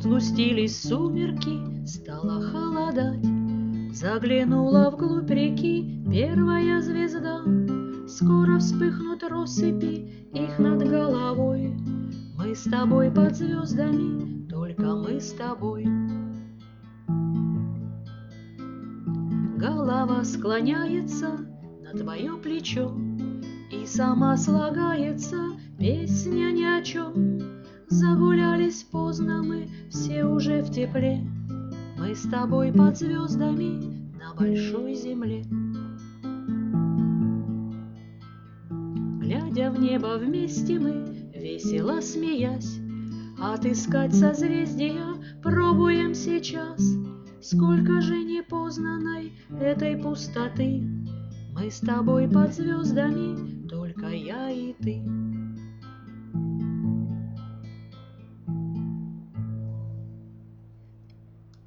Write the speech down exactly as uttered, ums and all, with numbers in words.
сгустились сумерки, стало холодать. Заглянула вглубь реки первая звезда. Скоро вспыхнут россыпи их над головой. Мы с тобой под звездами, только мы с тобой. Голова склоняется на твое плечо, и сама слагается песня ни о чем. Загулялись поздно мы, все уже в тепле. Мы с тобой под звездами на большой земле. Глядя в небо вместе мы, весело смеясь, отыскать созвездия пробуем сейчас. Сколько же непознанной этой пустоты. Мы с тобой под звездами, только я и ты.